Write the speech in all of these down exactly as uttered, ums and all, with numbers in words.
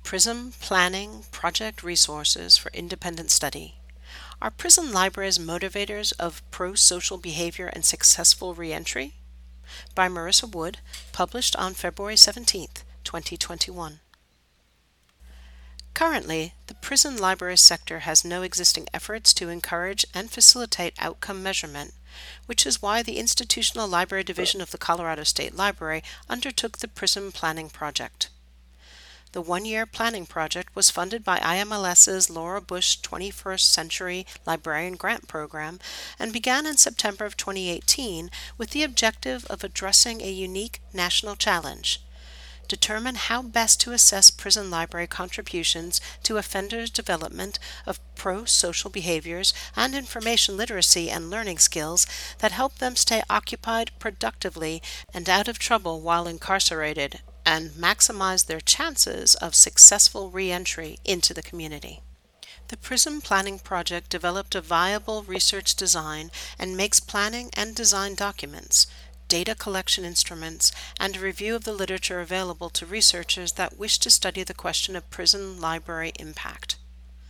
PRISM Planning Project Resources for Independent Study. Are prison libraries motivators of pro-social behavior and successful reentry? By Marissa Wood, published on February seventeenth, twenty twenty-one. Currently, the prison library sector has no existing efforts to encourage and facilitate outcome measurement, which is why the Institutional Library Division of the Colorado State Library undertook the PRISM Planning Project. The one-year planning project was funded by IMLS's Laura Bush twenty-first Century Librarian Grant Program and began in September of twenty eighteen with the objective of addressing a unique national challenge: determine how best to assess prison library contributions to offenders' development of pro-social behaviors and information literacy and learning skills that help them stay occupied productively and out of trouble while incarcerated, and maximize their chances of successful reentry into the community. The PRISM Planning Project developed a viable research design and makes planning and design documents, data collection instruments, and a review of the literature available to researchers that wish to study the question of prison library impact.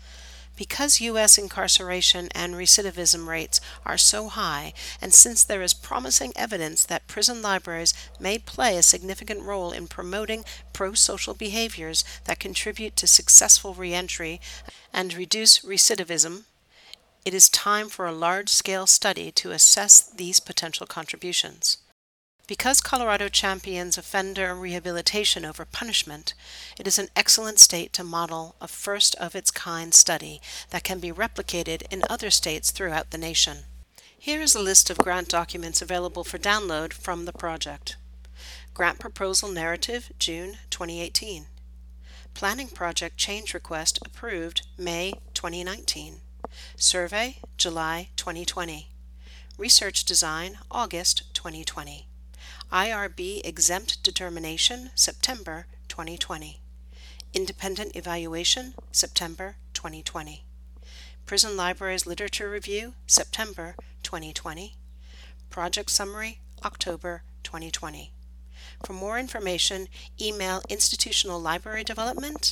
Because U S incarceration and recidivism rates are so high, and since there is promising evidence that prison libraries may play a significant role in promoting pro-social behaviors that contribute to successful reentry and reduce recidivism, it is time for a large-scale study to assess these potential contributions. Because Colorado champions offender rehabilitation over punishment, it is an excellent state to model a first-of-its-kind study that can be replicated in other states throughout the nation. Here is a list of grant documents available for download from the project. Grant Proposal Narrative, June twenty eighteen. Planning Project Change Request approved May twenty nineteen. Survey, July twenty twenty. Research Design, August twenty twenty. I R B Exempt Determination, September twenty twenty. Independent Evaluation, September twenty twenty. Prison Libraries Literature Review, September twenty twenty. Project Summary, October twenty twenty. For more information, email Institutional Library Development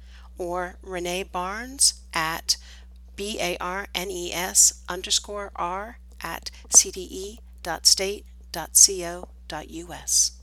or Renee Barnes at B-A-R-N-E-S underscore R at C D E dot state dot co dot U S.